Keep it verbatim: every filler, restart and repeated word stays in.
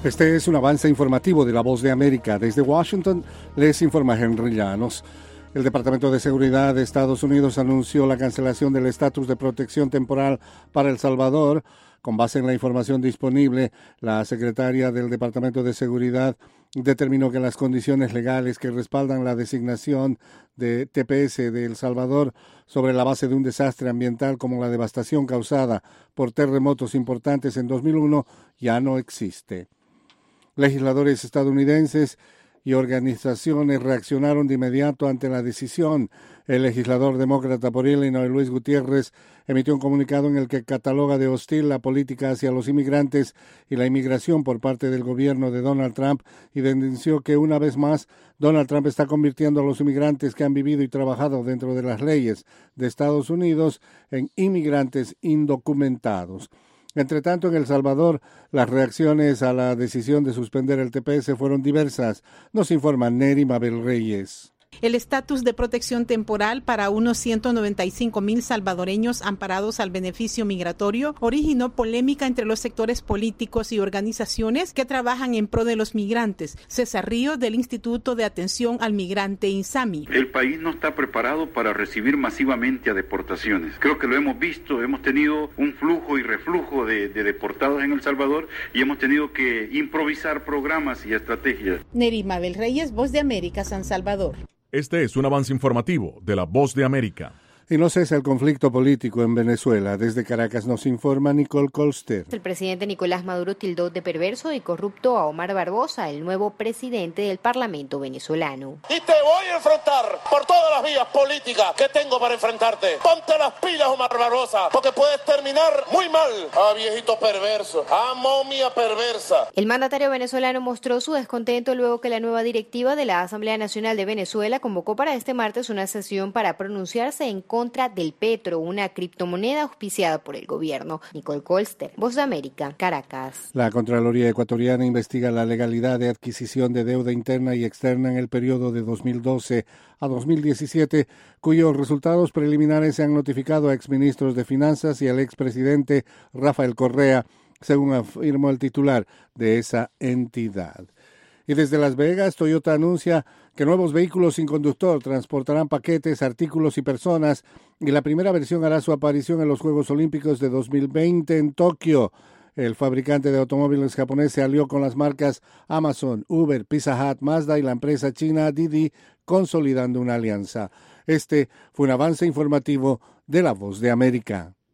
Este es un avance informativo de La Voz de América. Desde Washington les informa Henry Llanos. El Departamento de Seguridad de Estados Unidos anunció la cancelación del estatus de protección temporal para El Salvador. Con base en la información disponible, la secretaria del Departamento de Seguridad determinó que las condiciones legales que respaldan la designación de T P S de El Salvador sobre la base de un desastre ambiental como la devastación causada por terremotos importantes en dos mil uno ya no existe. Legisladores estadounidenses y organizaciones reaccionaron de inmediato ante la decisión. El legislador demócrata por Illinois, Luis Gutiérrez, emitió un comunicado en el que cataloga de hostil la política hacia los inmigrantes y la inmigración por parte del gobierno de Donald Trump y denunció que una vez más Donald Trump está convirtiendo a los inmigrantes que han vivido y trabajado dentro de las leyes de Estados Unidos en inmigrantes indocumentados. Entre tanto, en El Salvador, las reacciones a la decisión de suspender el T P S fueron diversas. Nos informa Neri Mabel Reyes. El estatus de protección temporal para unos ciento noventa y cinco mil salvadoreños amparados al beneficio migratorio originó polémica entre los sectores políticos y organizaciones que trabajan en pro de los migrantes. César Río, del Instituto de Atención al Migrante INSAMI. El país no está preparado para recibir masivamente a deportaciones. Creo que lo hemos visto, hemos tenido un flujo y reflujo de, de deportados en El Salvador y hemos tenido que improvisar programas y estrategias. Neri Mabel Reyes, Voz de América, San Salvador. Este es un avance informativo de La Voz de América. Y no cesa el conflicto político en Venezuela. Desde Caracas nos informa Nicole Colster. El presidente Nicolás Maduro tildó de perverso y corrupto a Omar Barbosa, el nuevo presidente del Parlamento venezolano. Y te voy a enfrentar por todas las vías políticas que tengo para enfrentarte. Ponte las pilas, Omar Barbosa, porque puedes terminar muy mal. Ah, viejito perverso. Ah, momia perversa. El mandatario venezolano mostró su descontento luego que la nueva directiva de la Asamblea Nacional de Venezuela convocó para este martes una sesión para pronunciarse en contra contra del Petro, una criptomoneda auspiciada por el gobierno. Nicole Colster, Voz de América, Caracas. La Contraloría ecuatoriana investiga la legalidad de adquisición de deuda interna y externa en el periodo de dos mil doce a dos mil diecisiete, cuyos resultados preliminares se han notificado a exministros de Finanzas y al expresidente Rafael Correa, según afirmó el titular de esa entidad. Y desde Las Vegas, Toyota anuncia que nuevos vehículos sin conductor transportarán paquetes, artículos y personas, y la primera versión hará su aparición en los Juegos Olímpicos de dos mil veinte en Tokio. El fabricante de automóviles japonés se alió con las marcas Amazon, Uber, Pizza Hut, Mazda y la empresa china Didi, consolidando una alianza. Este fue un avance informativo de La Voz de América.